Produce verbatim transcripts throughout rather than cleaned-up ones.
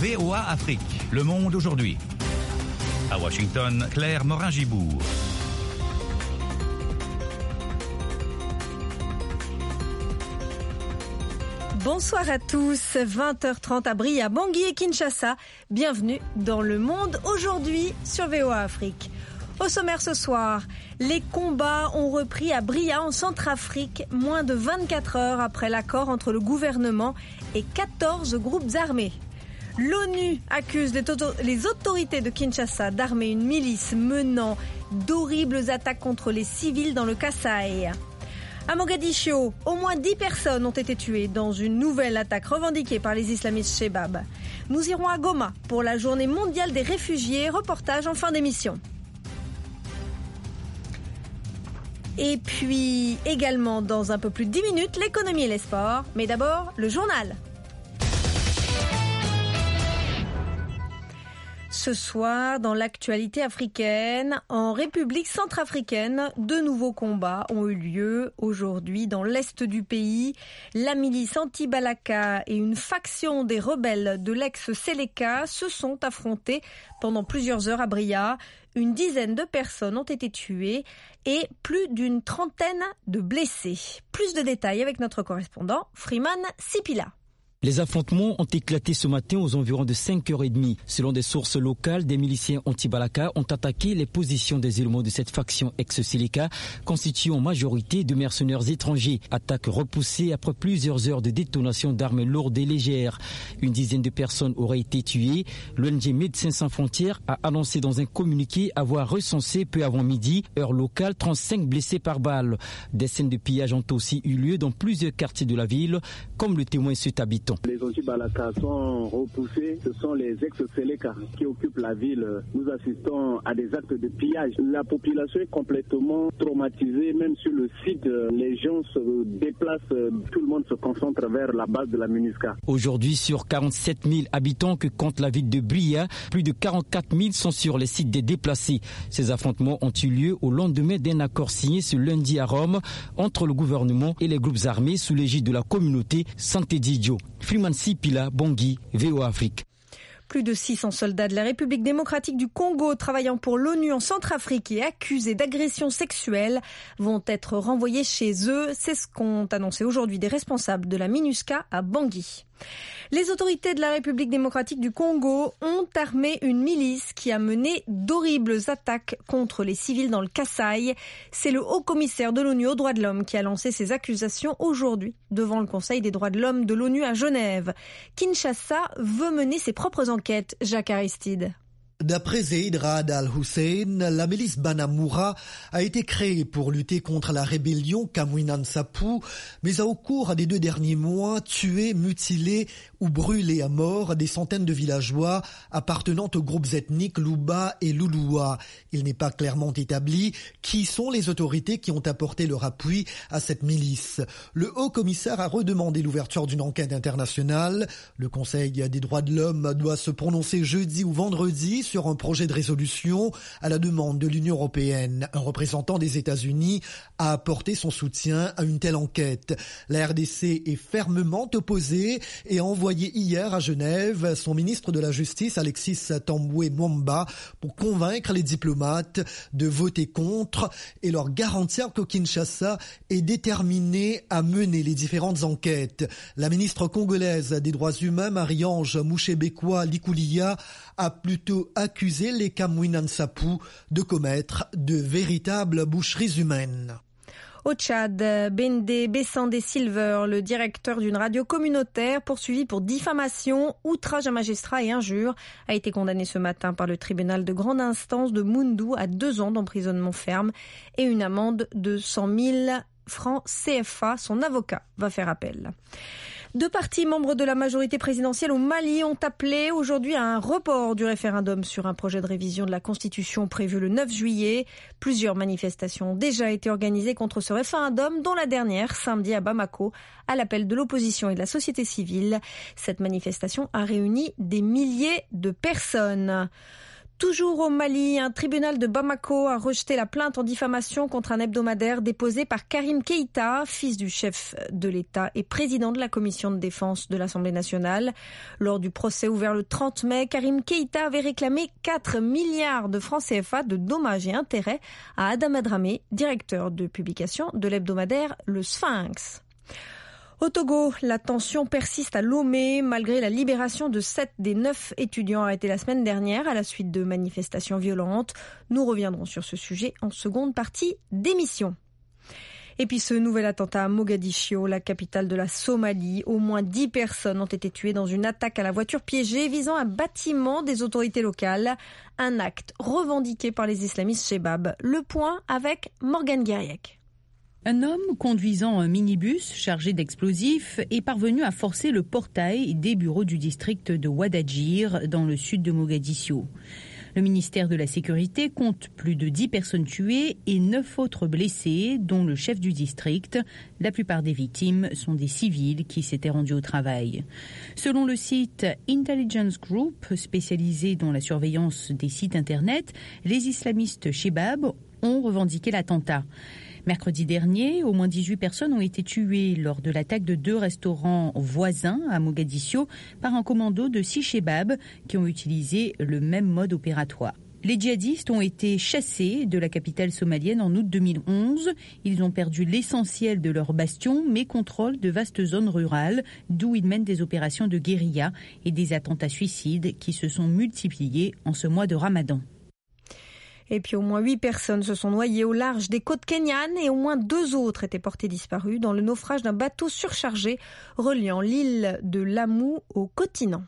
V O A Afrique, Le Monde aujourd'hui. À Washington, Claire Morin-Gibourg. Bonsoir à tous, vingt heures trente à Bria, Bangui et Kinshasa. Bienvenue dans Le Monde aujourd'hui sur V O A Afrique. Au sommaire ce soir, les combats ont repris à Bria en Centrafrique, moins de vingt-quatre heures après l'accord entre le gouvernement et quatorze groupes armés. L'ONU accuse les autorités de Kinshasa d'armer une milice menant d'horribles attaques contre les civils dans le Kasaï. À Mogadiscio, au moins dix personnes ont été tuées dans une nouvelle attaque revendiquée par les islamistes Chebab. Nous irons à Goma pour la journée mondiale des réfugiés, reportage en fin d'émission. Et puis également dans un peu plus de dix minutes, l'économie et les sports. Mais d'abord, le journal. Ce soir, dans l'actualité africaine, en République centrafricaine, de nouveaux combats ont eu lieu aujourd'hui dans l'est du pays. La milice anti-Balaka et une faction des rebelles de l'ex-Seleka se sont affrontés pendant plusieurs heures à Bria. Une dizaine de personnes ont été tuées et plus d'une trentaine de blessés. Plus de détails avec notre correspondant Freeman Sipila. Les affrontements ont éclaté ce matin aux environs de cinq heures trente. Selon des sources locales, des miliciens anti-Balaka ont attaqué les positions des éléments de cette faction ex-Seleka, constituée en majorité de mercenaires étrangers. Attaque repoussée après plusieurs heures de détonation d'armes lourdes et légères. Une dizaine de personnes auraient été tuées. L'O N G Médecins sans frontières a annoncé dans un communiqué avoir recensé peu avant midi, heure locale, trente-cinq blessés par balle. Des scènes de pillage ont aussi eu lieu dans plusieurs quartiers de la ville, comme le témoigne cet habitant. Les anti-Balaka sont repoussés, ce sont les ex-Seleka qui occupent la ville. Nous assistons à des actes de pillage. La population est complètement traumatisée, même sur le site, les gens se déplacent, tout le monde se concentre vers la base de la MINUSCA. Aujourd'hui, sur quarante-sept mille habitants que compte la ville de Bria, plus de quarante-quatre mille sont sur les sites des déplacés. Ces affrontements ont eu lieu au lendemain d'un accord signé ce lundi à Rome entre le gouvernement et les groupes armés sous l'égide de la communauté Santé-Didio. Freeman Sipila, Bangui, V O A Afrique. Plus de six cents soldats de la République démocratique du Congo travaillant pour l'ONU en Centrafrique et accusés d'agressions sexuelles vont être renvoyés chez eux. C'est ce qu'ont annoncé aujourd'hui des responsables de la MINUSCA à Bangui. Les autorités de la République démocratique du Congo ont armé une milice qui a mené d'horribles attaques contre les civils dans le Kasaï. C'est le haut-commissaire de l'ONU aux droits de l'homme qui a lancé ces accusations aujourd'hui devant le Conseil des droits de l'homme de l'ONU à Genève. Kinshasa veut mener ses propres enquêtes. Jacques Aristide. D'après Zeid Raad al-Hussein, la milice Banamoura a été créée pour lutter contre la rébellion Kamwina Nsapu, mais a au cours des deux derniers mois tué, mutilé ou brûlé à mort des centaines de villageois appartenant aux groupes ethniques Luba et Lulua. Il n'est pas clairement établi qui sont les autorités qui ont apporté leur appui à cette milice. Le haut-commissaire a redemandé l'ouverture d'une enquête internationale. Le Conseil des droits de l'homme doit se prononcer jeudi ou vendredi sur un projet de résolution à la demande de l'Union européenne. Un représentant des États-Unis a apporté son soutien à une telle enquête. La R D C est fermement opposée et a envoyé hier à Genève son ministre de la Justice, Alexis Tambwe Mwamba, pour convaincre les diplomates de voter contre et leur garantir que Kinshasa est déterminé à mener les différentes enquêtes. La ministre congolaise des droits humains, Marie-Ange Mouchebekwa Likulia, a plutôt accusé les Kamwina Nsapu de commettre de véritables boucheries humaines. Au Tchad, Bende Bessandé Silver, le directeur d'une radio communautaire poursuivi pour diffamation, outrage à magistrat et injure, a été condamné ce matin par le tribunal de grande instance de Moundou à deux ans d'emprisonnement ferme et une amende de cent mille francs C F A. Son avocat va faire appel. Deux partis membres de la majorité présidentielle au Mali ont appelé aujourd'hui à un report du référendum sur un projet de révision de la Constitution prévu le neuf juillet. Plusieurs manifestations ont déjà été organisées contre ce référendum, dont la dernière samedi à Bamako, à l'appel de l'opposition et de la société civile. Cette manifestation a réuni des milliers de personnes. Toujours au Mali, un tribunal de Bamako a rejeté la plainte en diffamation contre un hebdomadaire déposé par Karim Keïta, fils du chef de l'État et président de la commission de défense de l'Assemblée nationale. Lors du procès ouvert le trente mai, Karim Keïta avait réclamé quatre milliards de francs C F A de dommages et intérêts à Adam Adramé, directeur de publication de l'hebdomadaire Le Sphinx. Au Togo, la tension persiste à Lomé malgré la libération de sept des neuf étudiants arrêtés la semaine dernière à la suite de manifestations violentes. Nous reviendrons sur ce sujet en seconde partie d'émission. Et puis ce nouvel attentat à Mogadiscio, la capitale de la Somalie. Au moins dix personnes ont été tuées dans une attaque à la voiture piégée visant un bâtiment des autorités locales. Un acte revendiqué par les islamistes Chebab. Le point avec Morgane Guériec. Un homme conduisant un minibus chargé d'explosifs est parvenu à forcer le portail des bureaux du district de Ouadadjir dans le sud de Mogadiscio. Le ministère de la Sécurité compte plus de dix personnes tuées et neuf autres blessées, dont le chef du district. La plupart des victimes sont des civils qui s'étaient rendus au travail. Selon le site Intelligence Group, spécialisé dans la surveillance des sites internet, les islamistes Chebab ont revendiqué l'attentat. Mercredi dernier, au moins dix-huit personnes ont été tuées lors de l'attaque de deux restaurants voisins à Mogadiscio par un commando de six Chebab qui ont utilisé le même mode opératoire. Les djihadistes ont été chassés de la capitale somalienne en août deux mille onze. Ils ont perdu l'essentiel de leur bastion, mais contrôlent de vastes zones rurales, d'où ils mènent des opérations de guérilla et des attentats suicides qui se sont multipliés en ce mois de Ramadan. Et puis au moins huit personnes se sont noyées au large des côtes kenyanes et au moins deux autres étaient portées disparues dans le naufrage d'un bateau surchargé reliant l'île de Lamu au continent.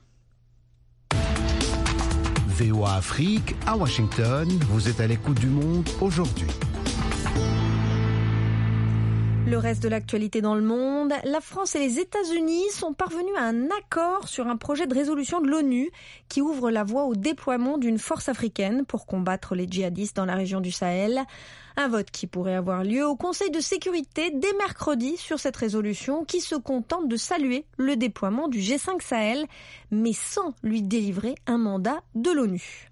V O A Afrique, à Washington, vous êtes à l'écoute du monde aujourd'hui. Le reste de l'actualité dans le monde, la France et les États-Unis sont parvenus à un accord sur un projet de résolution de l'ONU qui ouvre la voie au déploiement d'une force africaine pour combattre les djihadistes dans la région du Sahel. Un vote qui pourrait avoir lieu au Conseil de sécurité dès mercredi sur cette résolution qui se contente de saluer le déploiement du G cinq Sahel, mais sans lui délivrer un mandat de l'ONU.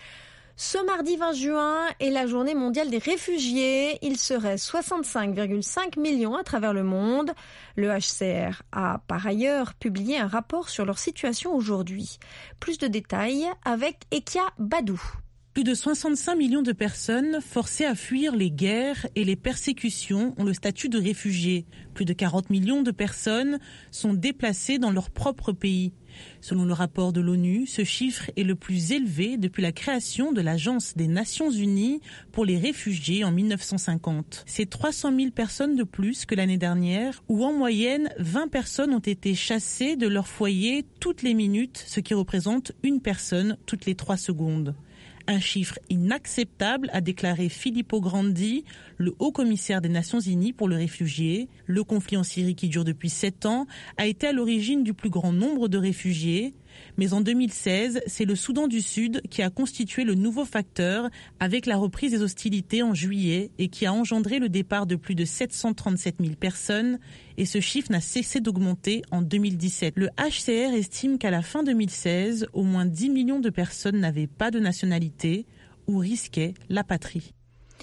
Ce mardi vingt juin est la journée mondiale des réfugiés. Il serait soixante-cinq virgule cinq millions à travers le monde. Le H C R a par ailleurs publié un rapport sur leur situation aujourd'hui. Plus de détails avec Ekia Badou. Plus de soixante-cinq millions de personnes forcées à fuir les guerres et les persécutions ont le statut de réfugiés. Plus de quarante millions de personnes sont déplacées dans leur propre pays. Selon le rapport de l'ONU, ce chiffre est le plus élevé depuis la création de l'Agence des Nations Unies pour les réfugiés en mille neuf cent cinquante. C'est trois cent mille personnes de plus que l'année dernière, où en moyenne, vingt personnes ont été chassées de leur foyer toutes les minutes, ce qui représente une personne toutes les trois secondes. Un chiffre inacceptable, a déclaré Filippo Grandi, le haut-commissaire des Nations Unies pour les réfugiés. Le conflit en Syrie qui dure depuis sept ans a été à l'origine du plus grand nombre de réfugiés. Mais en deux mille seize, c'est le Soudan du Sud qui a constitué le nouveau facteur avec la reprise des hostilités en juillet et qui a engendré le départ de plus de sept cent trente-sept mille personnes. Et ce chiffre n'a cessé d'augmenter en deux mille dix-sept. Le H C R estime qu'à la fin deux mille seize, au moins dix millions de personnes n'avaient pas de nationalité ou risquaient l'apatrie.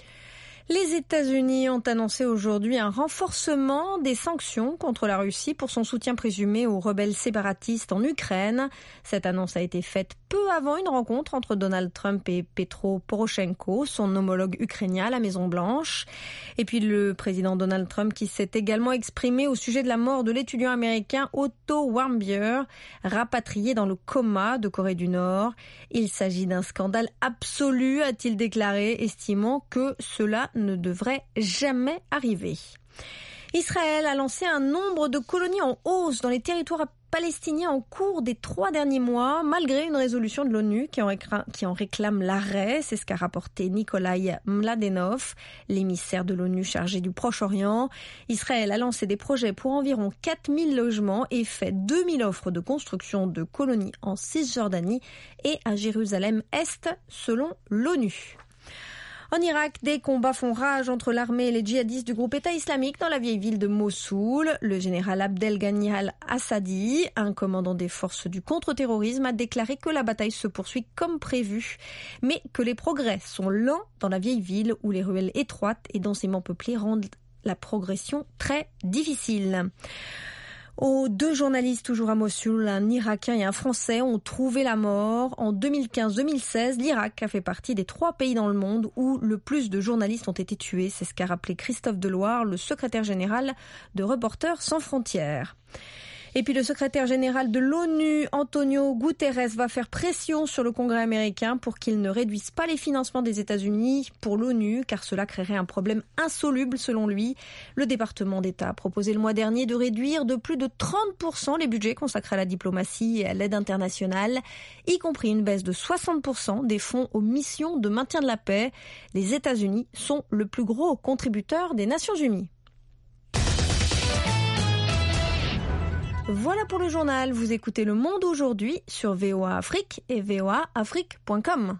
Les États-Unis ont annoncé aujourd'hui un renforcement des sanctions contre la Russie pour son soutien présumé aux rebelles séparatistes en Ukraine. Cette annonce a été faite peu avant une rencontre entre Donald Trump et Petro Poroshenko, son homologue ukrainien à la Maison-Blanche. Et puis le président Donald Trump qui s'est également exprimé au sujet de la mort de l'étudiant américain Otto Warmbier, rapatrié dans le coma de Corée du Nord. Il s'agit d'un scandale absolu, a-t-il déclaré, estimant que cela ne devrait jamais arriver. Israël a lancé un nombre de colonies en hausse dans les territoires palestiniens en cours des trois derniers mois, malgré une résolution de l'ONU qui en, réclame, qui en réclame l'arrêt. C'est ce qu'a rapporté Nikolai Mladenov, l'émissaire de l'ONU chargé du Proche-Orient. Israël a lancé des projets pour environ quatre mille logements et fait deux mille offres de construction de colonies en Cisjordanie et à Jérusalem-Est, selon l'ONU. En Irak, des combats font rage entre l'armée et les djihadistes du groupe État islamique dans la vieille ville de Mossoul. Le général Abdel Ghani al-Assadi, un commandant des forces du contre-terrorisme, a déclaré que la bataille se poursuit comme prévu, mais que les progrès sont lents dans la vieille ville où les ruelles étroites et densément peuplées rendent la progression très difficile. Oh, deux journalistes toujours à Mossoul, un Irakien et un Français, ont trouvé la mort. En deux mille quinze deux mille seize, l'Irak a fait partie des trois pays dans le monde où le plus de journalistes ont été tués. C'est ce qu'a rappelé Christophe Deloire, le secrétaire général de Reporters sans frontières. Et puis le secrétaire général de l'ONU, Antonio Guterres, va faire pression sur le Congrès américain pour qu'il ne réduise pas les financements des États-Unis pour l'ONU, car cela créerait un problème insoluble selon lui. Le département d'État a proposé le mois dernier de réduire de plus de trente pour cent les budgets consacrés à la diplomatie et à l'aide internationale, y compris une baisse de soixante pour cent des fonds aux missions de maintien de la paix. Les États-Unis sont le plus gros contributeur des Nations Unies. Voilà pour le journal. Vous écoutez Le Monde aujourd'hui sur V O A Afrique et v o a afrique point com.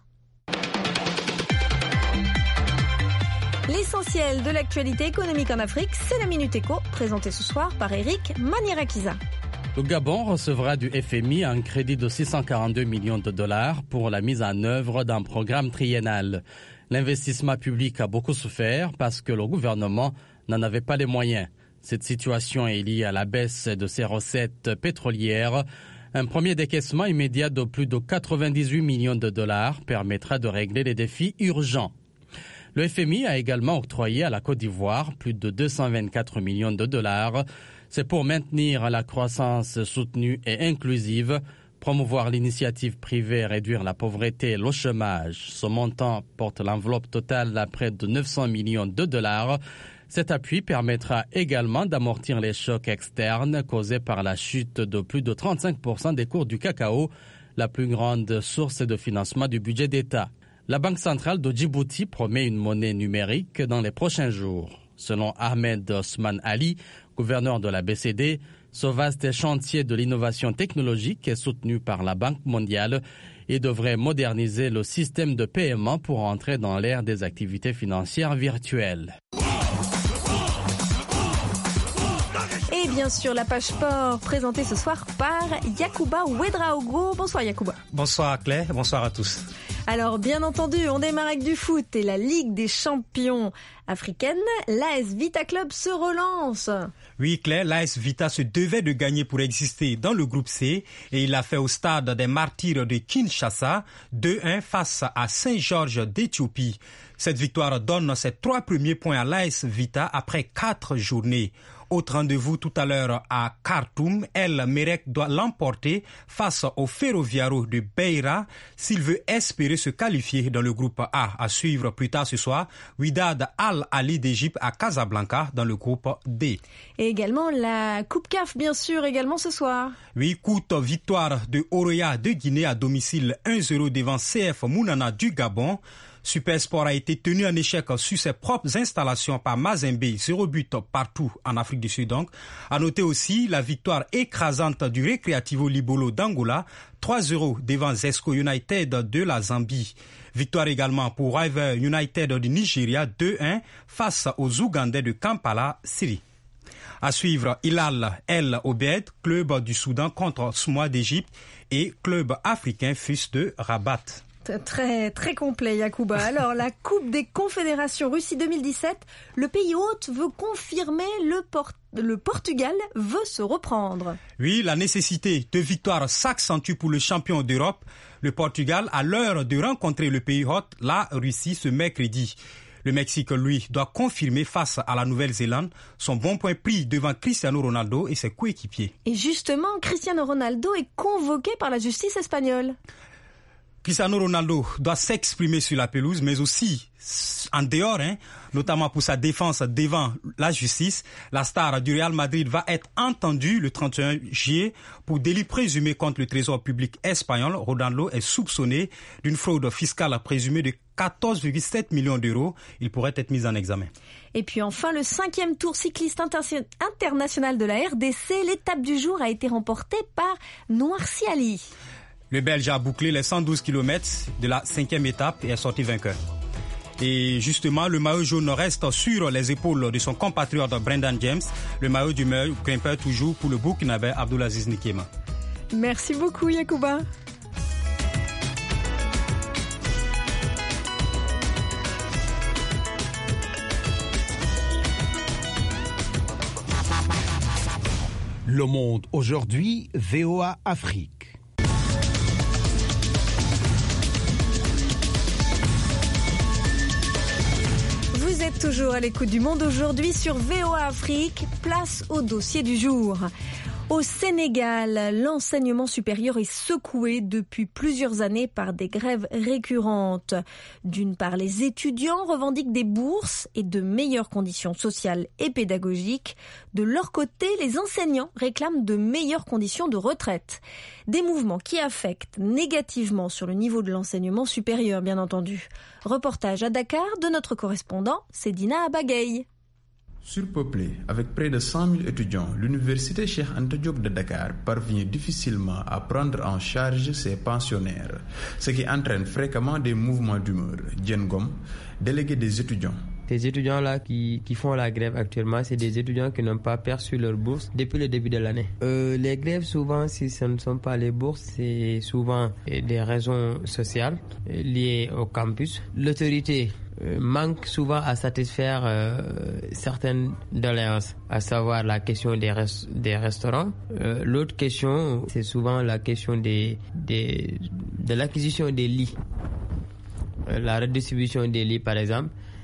L'essentiel de l'actualité économique en Afrique, c'est la Minute Éco, présentée ce soir par Eric Manierakiza. Le Gabon recevra du F M I un crédit de six cent quarante-deux millions de dollars pour la mise en œuvre d'un programme triennal. L'investissement public a beaucoup souffert parce que le gouvernement n'en avait pas les moyens. Cette situation est liée à la baisse de ses recettes pétrolières. Un premier décaissement immédiat de plus de quatre-vingt-dix-huit millions de dollars permettra de régler les défis urgents. Le F M I a également octroyé à la Côte d'Ivoire plus de deux cent vingt-quatre millions de dollars. C'est pour maintenir la croissance soutenue et inclusive, promouvoir l'initiative privée et réduire la pauvreté et le chômage. Ce montant porte l'enveloppe totale à près de neuf cents millions de dollars. Cet appui permettra également d'amortir les chocs externes causés par la chute de plus de trente-cinq pour cent des cours du cacao, la plus grande source de financement du budget d'État. La Banque centrale de Djibouti promet une monnaie numérique dans les prochains jours. Selon Ahmed Osman Ali, gouverneur de la B C D, ce vaste chantier de l'innovation technologique est soutenu par la Banque mondiale et devrait moderniser le système de paiement pour entrer dans l'ère des activités financières virtuelles. Et bien sûr, la page sport présentée ce soir par Yacouba Ouedraogo. Bonsoir Yacouba. Bonsoir Claire, bonsoir à tous. Alors bien entendu, on démarre avec du foot et la Ligue des champions africaine. L'A S Vita Club se relance. Oui Claire, l'A S Vita se devait de gagner pour exister dans le groupe C et il l'a fait au stade des Martyrs de Kinshasa, deux un face à Saint-Georges d'Éthiopie. Cette victoire donne ses trois premiers points à l'A S Vita après quatre journées. Autre rendez-vous tout à l'heure à Khartoum, El Merreikh doit l'emporter face au Ferroviario de Beira s'il veut espérer se qualifier dans le groupe A. À suivre plus tard ce soir, Wydad Al-Ali d'Égypte à Casablanca dans le groupe D. Et également la Coupe C A F bien sûr également ce soir. Oui, courte victoire de Oroya de Guinée à domicile un zéro devant C F Mounana du Gabon. Supersport a été tenu en échec sur ses propres installations par Mazembe, zéro but partout en Afrique du Sud donc. À noter aussi la victoire écrasante du Recreativo Libolo d'Angola, trois zéro devant Zesco United de la Zambie. Victoire également pour River United du Nigeria, deux un face aux Ougandais de Kampala, Syrie. À suivre, Hilal El Obed, club du Soudan contre Soumois d'Égypte et club africain Fus de Rabat. Très, très complet, Yacouba. Alors, la Coupe des Confédérations Russie deux mille dix-sept, le pays hôte veut confirmer, le, Port- le Portugal veut se reprendre. Oui, la nécessité de victoire s'accentue pour le champion d'Europe. Le Portugal a l'heure de rencontrer le pays hôte, la Russie, ce mercredi. Le Mexique, lui, doit confirmer face à la Nouvelle-Zélande son bon point pris devant Cristiano Ronaldo et ses coéquipiers. Et justement, Cristiano Ronaldo est convoqué par la justice espagnole. Cristiano Ronaldo doit s'exprimer sur la pelouse, mais aussi en dehors, hein, notamment pour sa défense devant la justice. La star du Real Madrid va être entendue le trente et un juillet pour délit présumé contre le trésor public espagnol. Ronaldo est soupçonné d'une fraude fiscale présumée de quatorze virgule sept millions d'euros. Il pourrait être mis en examen. Et puis enfin, le cinquième tour cycliste inter- international de la R D C. L'étape du jour a été remportée par Noirci Ali. Le Belge a bouclé les cent douze kilomètres de la cinquième étape et est sorti vainqueur. Et justement, le maillot jaune reste sur les épaules de son compatriote Brendan James, le maillot du meilleur grimpeur toujours pour le Burkinabé Abdulaziz Nikema. Merci beaucoup Yacouba. Le Monde aujourd'hui, V O A Afrique. Vous êtes toujours à l'écoute du Monde aujourd'hui sur V O A Afrique. Place au dossier du jour. Au Sénégal, l'enseignement supérieur est secoué depuis plusieurs années par des grèves récurrentes. D'une part, les étudiants revendiquent des bourses et de meilleures conditions sociales et pédagogiques. De leur côté, les enseignants réclament de meilleures conditions de retraite. Des mouvements qui affectent négativement sur le niveau de l'enseignement supérieur, bien entendu. Reportage à Dakar de notre correspondant, Sedina Abagaye. Surpeuplée, avec près de cent mille étudiants, l'université Cheikh Anta Diop de Dakar parvient difficilement à prendre en charge ses pensionnaires, ce qui entraîne fréquemment des mouvements d'humeur. Diène Gom, délégué des étudiants. Ces étudiants-là qui, qui font la grève actuellement, c'est des étudiants qui n'ont pas perçu leur bourse depuis le début de l'année. Euh, les grèves, souvent, si ce ne sont pas les bourses, c'est souvent des raisons sociales liées au campus. L'autorité manque souvent à satisfaire euh, certaines doléances, à savoir la question des, res- des restaurants. Euh, l'autre question, c'est souvent la question des, des, de l'acquisition des lits. Euh, la redistribution des lits, par exemple.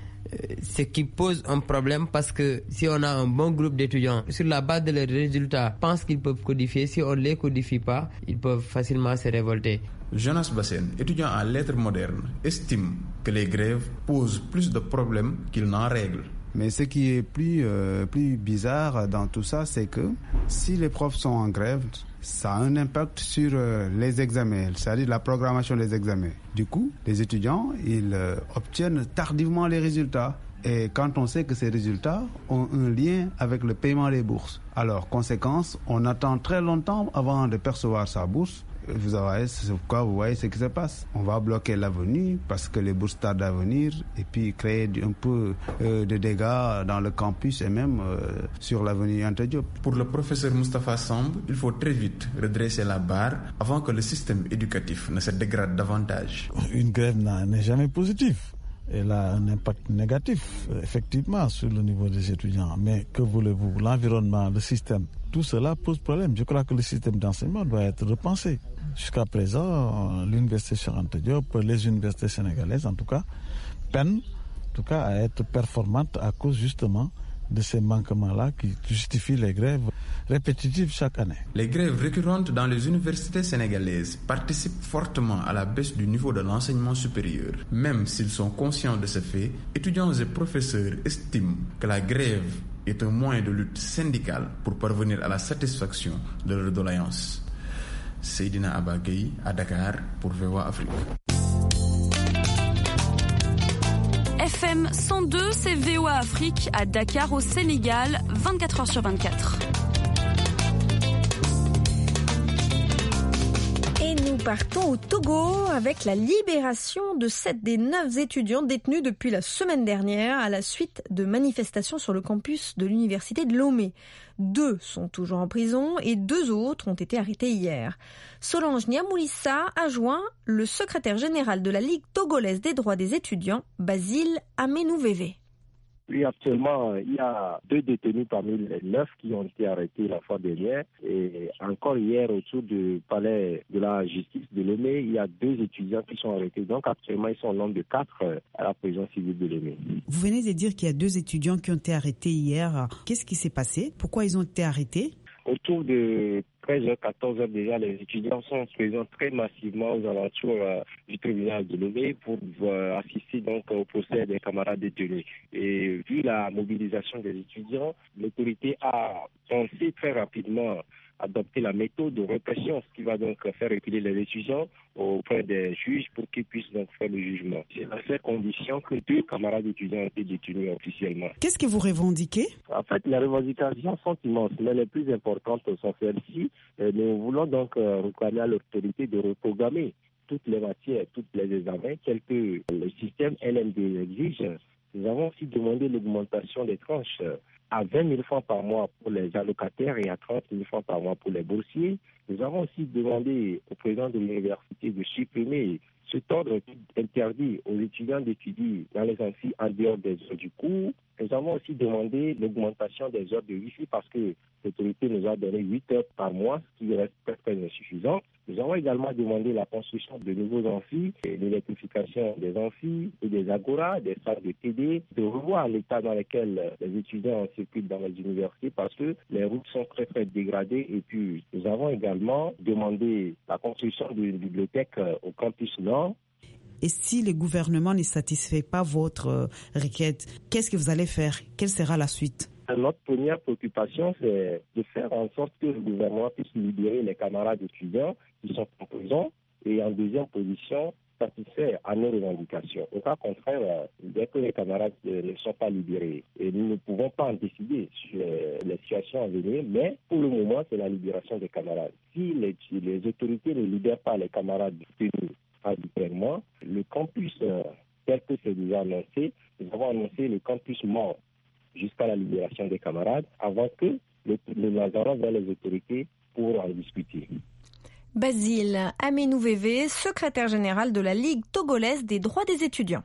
Ce qui pose un problème parce que si on a un bon groupe d'étudiants, sur la base de leurs résultats, pensent qu'ils peuvent codifier. Si on ne les codifie pas, ils peuvent facilement se révolter. Jonas Bassen, étudiant en lettres modernes, estime que les grèves posent plus de problèmes qu'ils n'en règlent. Mais ce qui est plus, euh, plus bizarre dans tout ça, c'est que si les profs sont en grève, ça a un impact sur euh, les examens, c'est-à-dire la programmation des examens. Du coup, les étudiants, ils euh, obtiennent tardivement les résultats. Et quand on sait que ces résultats ont un lien avec le paiement des bourses. Alors, conséquence, on attend très longtemps avant de percevoir sa bourse. Vous voyez, c'est pourquoi vous voyez ce qui se passe. On va bloquer l'avenue parce que les bourses tardent à venir et puis créer un peu euh, de dégâts dans le campus et même euh, sur l'avenue Anta Diop. Pour le professeur Moustapha Samb, il faut très vite redresser la barre avant que le système éducatif ne se dégrade davantage. Une grève n'est jamais positive. Elle a un impact négatif, effectivement, sur le niveau des étudiants. Mais que voulez-vous? L'environnement, le système, tout cela pose problème. Je crois que le système d'enseignement doit être repensé. Jusqu'à présent, l'université Cheikh Anta Diop, les universités sénégalaises en tout cas, peinent en tout cas, à être performantes à cause justement de ces manquements-là qui justifient les grèves répétitives chaque année. Les grèves récurrentes dans les universités sénégalaises participent fortement à la baisse du niveau de l'enseignement supérieur. Même s'ils sont conscients de ce fait, étudiants et professeurs estiment que la grève est un moyen de lutte syndicale pour parvenir à la satisfaction de leurs doléances. Seydina Abagaye à Dakar pour V O A Afrique. F M cent deux, c'est V O A Afrique à Dakar au Sénégal, vingt-quatre heures sur vingt-quatre. Et nous partons au Togo avec la libération de sept des neuf étudiants détenus depuis la semaine dernière à la suite de manifestations sur le campus de l'université de Lomé. Deux sont toujours en prison et deux autres ont été arrêtés hier. Solange Niamoulissa a joint le secrétaire général de la Ligue togolaise des droits des étudiants, Basile Amenouvévé. Oui, actuellement, il y a deux détenus parmi les neuf qui ont été arrêtés la fois dernière. Et encore hier, autour du palais de la justice de Lomé, il y a deux étudiants qui sont arrêtés. Donc actuellement, ils sont au nombre de quatre à la prison civile de Lomé. Vous venez de dire qu'il y a deux étudiants qui ont été arrêtés hier. Qu'est-ce qui s'est passé? Pourquoi ils ont été arrêtés? Autour de treize heures, quatorze heures déjà, les étudiants sont présents très massivement aux alentours euh, du tribunal de Lomé pour euh, assister donc au procès des camarades détenus. Et vu la mobilisation des étudiants, l'autorité a pensé très rapidement adopter la méthode de répression, ce qui va donc faire reculer les étudiants auprès des juges pour qu'ils puissent donc faire le jugement. C'est à cette condition que deux camarades étudiants ont été détenus officiellement. Qu'est-ce que vous revendiquez? En fait, les revendications sont immenses, mais les plus importantes sont celles-ci. Nous voulons donc réclamer à l'autorité de reprogrammer toutes les matières, tous les examens, tels que le système L M D exige. Nous avons aussi demandé l'augmentation des tranches à vingt mille francs par mois pour les allocataires et à trente mille francs par mois pour les boursiers. Nous avons aussi demandé au président de l'université de supprimer cet ordre qui interdit aux étudiants d'étudier dans les amphis en dehors des heures du cours. Nous avons aussi demandé l'augmentation des heures de wifi parce que l'autorité nous a donné huit heures par mois, ce qui reste très, très insuffisant. Nous avons également demandé la construction de nouveaux amphis, l'électrification des amphis et des agoras, des salles de T D, de revoir l'état dans lequel les étudiants circulent dans les universités parce que les routes sont très très dégradées. Et puis nous avons également demandé la construction d'une bibliothèque au campus Nord. Et si le gouvernement ne satisfait pas votre requête, qu'est-ce que vous allez faire? Quelle sera la suite? Notre première préoccupation, c'est de faire en sorte que le gouvernement puisse libérer les camarades étudiants qui sont en prison et en deuxième position, satisfaire à nos revendications. Au cas contraire, dès que les camarades ne sont pas libérés, et nous ne pouvons pas en décider sur les situations à venir, mais pour le moment, c'est la libération des camarades. Si les, les autorités ne libèrent pas les camarades détenus arbitrairement, le campus, euh, tel que c'est déjà annoncé, nous avons annoncé le campus mort jusqu'à la libération des camarades avant que le, le Lazare vers les autorités pour en discuter. Basile Aminouvévé, secrétaire général de la Ligue togolaise des droits des étudiants.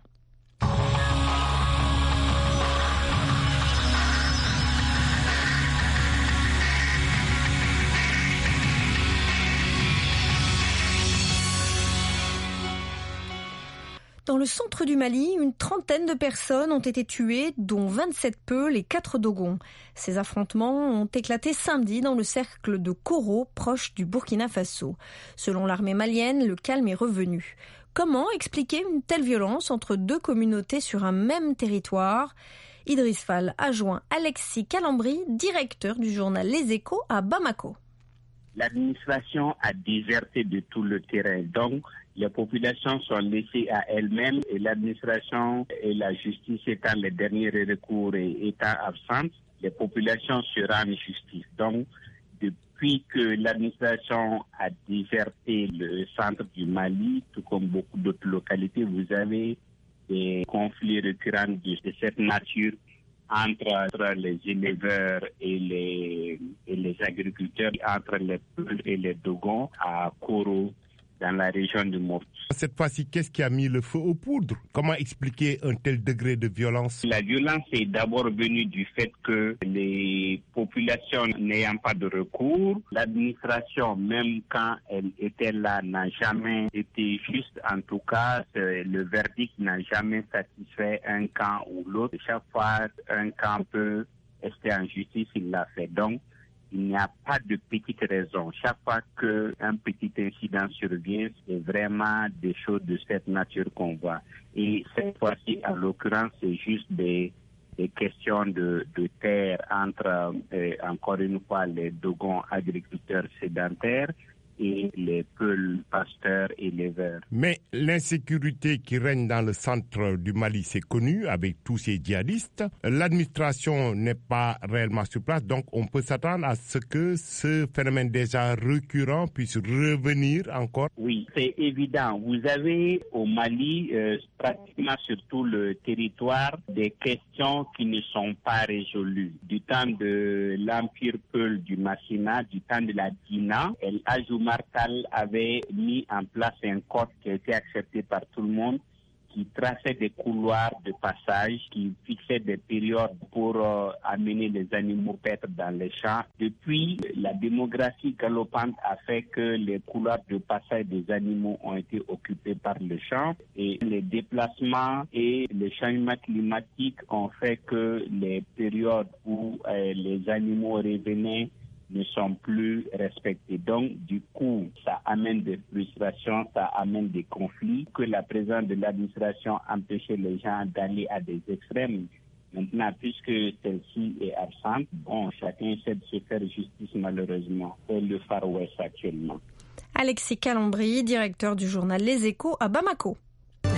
Dans le centre du Mali, une trentaine de personnes ont été tuées, dont vingt-sept Peuls et quatre Dogons. Ces affrontements ont éclaté samedi dans le cercle de Koro, proche du Burkina Faso. Selon l'armée malienne, le calme est revenu. Comment expliquer une telle violence entre deux communautés sur un même territoire ? Idriss Fall a joint Alexis Calambri, directeur du journal Les Échos à Bamako. L'administration a déserté de tout le terrain, donc les populations sont laissées à elles-mêmes et l'administration et la justice étant les derniers recours et étant absentes, les populations se rendent justice. Donc, depuis que l'administration a déserté le centre du Mali, tout comme beaucoup d'autres localités, vous avez des conflits récurrents de cette nature entre, entre les éleveurs et les, et les agriculteurs, entre les Peuls et les Dogons à Koro, dans la région de Mortou. Cette fois-ci, qu'est-ce qui a mis le feu aux poudres? Comment expliquer un tel degré de violence? La violence est d'abord venue du fait que les populations n'ayant pas de recours, l'administration, même quand elle était là, n'a jamais été juste. En tout cas, le verdict n'a jamais satisfait un camp ou l'autre. Chaque fois, un camp peut rester en justice, il l'a fait. Donc, il n'y a pas de petite raison. Chaque fois qu'un petit incident survient, c'est vraiment des choses de cette nature qu'on voit. Et cette fois-ci, en l'occurrence, c'est juste des, des questions de, de terre entre, euh, encore une fois, les Dogons agriculteurs sédentaires et les Peuls pasteurs et éleveurs. Mais l'insécurité qui règne dans le centre du Mali, c'est connu avec tous ces djihadistes. L'administration n'est pas réellement sur place, donc on peut s'attendre à ce que ce phénomène déjà récurrent puisse revenir encore. Oui, c'est évident. Vous avez au Mali, euh, pratiquement sur tout le territoire, des questions qui ne sont pas résolues. Du temps de l'Empire Peul du Massina, du temps de la Dina, El Ajouma Martal avait mis en place un code qui a été accepté par tout le monde, qui traçait des couloirs de passage, qui fixait des périodes pour euh, amener les animaux paître dans les champs. Depuis, la démographie galopante a fait que les couloirs de passage des animaux ont été occupés par le champ et les déplacements et les changements climatiques ont fait que les périodes où euh, les animaux revenaient ne sont plus respectés. Donc, du coup, ça amène des frustrations, ça amène des conflits, que la présence de l'administration empêchait les gens d'aller à des extrêmes. Maintenant, puisque celle-ci est absente, bon, chacun essaie de se faire justice, malheureusement. C'est le Far West actuellement. Alexis Calambri, directeur du journal Les Échos à Bamako.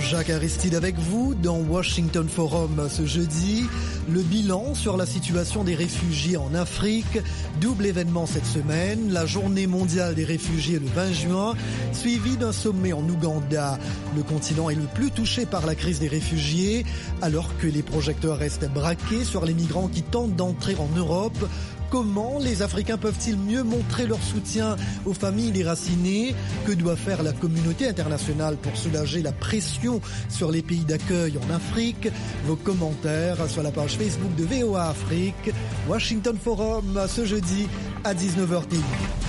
Jacques Aristide avec vous dans Washington Forum ce jeudi. Le bilan sur la situation des réfugiés en Afrique. Double événement cette semaine, la journée mondiale des réfugiés le vingt juin, suivi d'un sommet en Ouganda. Le continent est le plus touché par la crise des réfugiés, alors que les projecteurs restent braqués sur les migrants qui tentent d'entrer en Europe. Comment les Africains peuvent-ils mieux montrer leur soutien aux familles déracinées? Que doit faire la communauté internationale pour soulager la pression sur les pays d'accueil en Afrique? Vos commentaires sur la page Facebook de V O A Afrique. Washington Forum ce jeudi à dix-neuf heures T.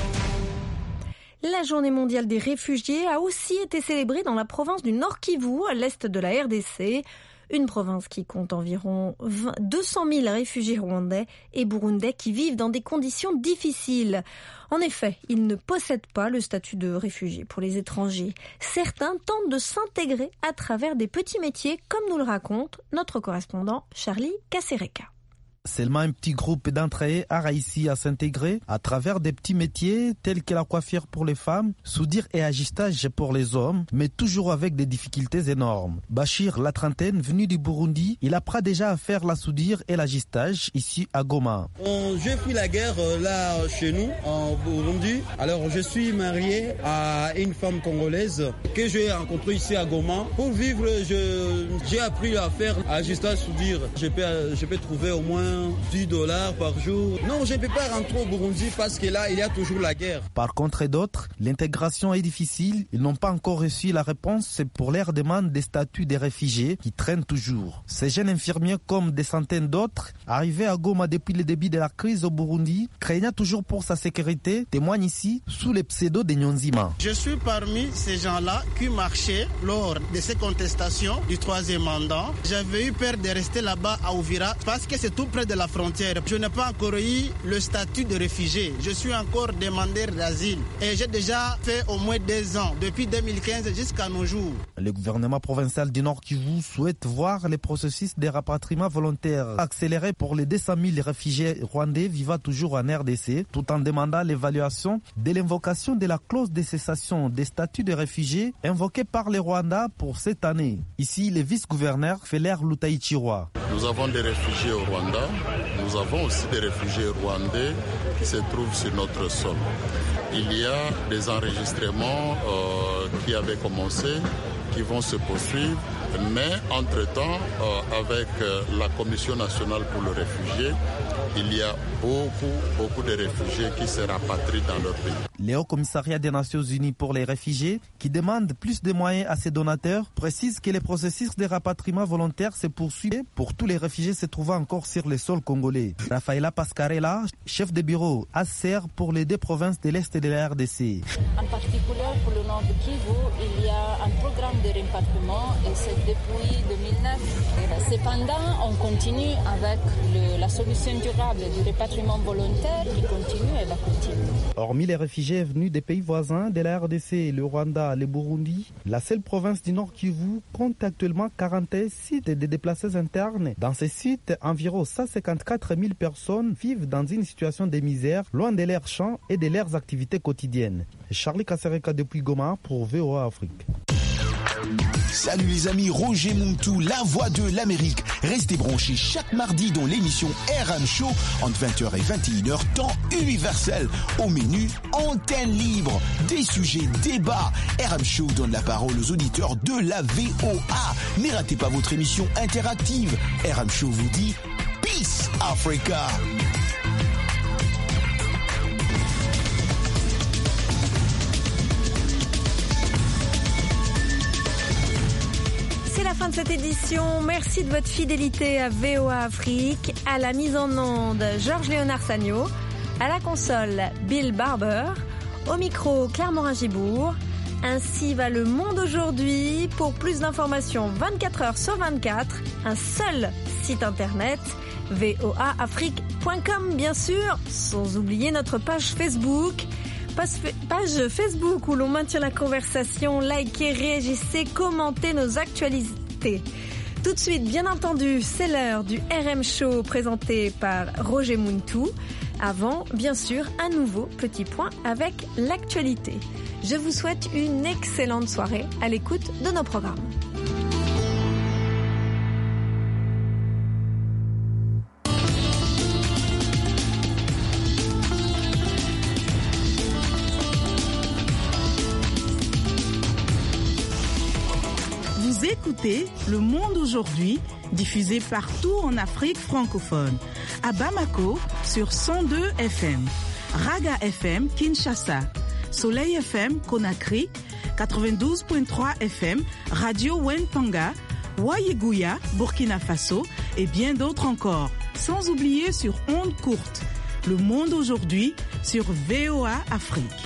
La journée mondiale des réfugiés a aussi été célébrée dans la province du Nord Kivu, à l'est de la R D C. Une province qui compte environ deux cent mille réfugiés rwandais et burundais qui vivent dans des conditions difficiles. En effet, ils ne possèdent pas le statut de réfugié pour les étrangers. Certains tentent de s'intégrer à travers des petits métiers, comme nous le raconte notre correspondant Charlie Kasereka. Seulement un petit groupe d'entre eux a réussi à s'intégrer à travers des petits métiers tels que la coiffure pour les femmes, soudure et ajustage pour les hommes, mais toujours avec des difficultés énormes. Bachir, la trentaine, venu du Burundi, il apprend déjà à faire la soudure et l'ajustage ici à Goma. J'ai pris la guerre là chez nous en Burundi. Alors je suis marié à une femme congolaise que j'ai rencontrée ici à Goma. Pour vivre, je, j'ai appris à faire ajustage, soudure. Je peux, je peux trouver au moins dix dollars par jour. Non, je ne peux pas rentrer au Burundi parce que là, il y a toujours la guerre. Par contre, d'autres, l'intégration est difficile. Ils n'ont pas encore reçu la réponse pour leur demande des statuts des réfugiés qui traînent toujours. Ces jeunes infirmiers, comme des centaines d'autres, arrivés à Goma depuis le début de la crise au Burundi, craignant toujours pour sa sécurité, témoignent ici sous les pseudos de Nyonzima. Je suis parmi ces gens-là qui marchaient lors de ces contestations du troisième mandat. J'avais eu peur de rester là-bas à Ouvira parce que c'est tout près de la frontière. Je n'ai pas encore eu le statut de réfugié. Je suis encore demandeur d'asile et j'ai déjà fait au moins deux ans, depuis deux mille quinze jusqu'à nos jours. Le gouvernement provincial du Nord Kivu souhaite voir les processus de rapatriement volontaire accélérés pour les deux cent mille réfugiés rwandais vivant toujours en R D C, tout en demandant l'évaluation de l'invocation de la clause de cessation des statuts de réfugiés invoquée par les Rwandais pour cette année. Ici, le vice-gouverneur Feller Lutaichirwa. Nous avons des réfugiés au Rwanda. Nous avons aussi des réfugiés rwandais qui se trouvent sur notre sol. Il y a des enregistrements euh, qui avaient commencé, qui vont se poursuivre, mais entre-temps, euh, avec euh, la Commission nationale pour le réfugié, il y a beaucoup, beaucoup de réfugiés qui se rapatrient dans leur pays. Le Haut Commissariat des Nations Unies pour les réfugiés, qui demande plus de moyens à ses donateurs, précise que le processus de rapatriement volontaire se poursuit pour tous les réfugiés se trouvant encore sur le sol congolais. Rafaela Pascarella, chef de bureau A C R pour les deux provinces de l'Est de la R D C. En particulier pour le nord de Kivu, il y a un programme de rapatriement et c'est depuis deux mille neuf. Cependant, on continue avec le, la solution durable du rapatriement volontaire qui continue et va continuer. Hormis les réfugiés venus des pays voisins de la R D C, le Rwanda, le Burundi, la seule province du Nord Kivu compte actuellement quarante et un sites de déplacés internes. Dans ces sites, environ cent cinquante-quatre mille personnes vivent dans une situation de misère, loin de leurs champs et de leurs activités quotidiennes. Charlie Kasereka depuis Goma pour V O A Afrique. Salut les amis, Roger Muntu, la voix de l'Amérique. Restez branchés chaque mardi dans l'émission R M Show entre vingt heures et vingt et une heures, temps universel. Au menu, antenne libre, des sujets, débats. R M Show donne la parole aux auditeurs de la V O A. Ne ratez pas votre émission interactive. R M Show vous dit Peace Africa. C'est la fin de cette édition. Merci de votre fidélité à V O A Afrique. À la mise en onde, Georges-Léonard Sagno. À la console, Bill Barber. Au micro, Claire Morin-Gibourg. Ainsi va le monde aujourd'hui. Pour plus d'informations, vingt-quatre heures sur vingt-quatre, un seul site internet, v o a afrique point com bien sûr, sans oublier notre page Facebook. Page Facebook où l'on maintient la conversation, likez, réagissez, commentez nos actualités. Tout de suite, bien entendu, c'est l'heure du R M Show présenté par Roger Muntu. Avant, bien sûr, un nouveau petit point avec l'actualité. Je vous souhaite une excellente soirée à l'écoute de nos programmes. Vous écoutez Le Monde aujourd'hui, diffusé partout en Afrique francophone. À Bamako, sur cent deux F M. Raga F M, Kinshasa. Soleil F M, Conakry. quatre-vingt-douze virgule trois F M, Radio Wentanga. Wayeguya, Burkina Faso. Et bien d'autres encore. Sans oublier sur ondes courtes. Le Monde aujourd'hui, sur V O A Afrique.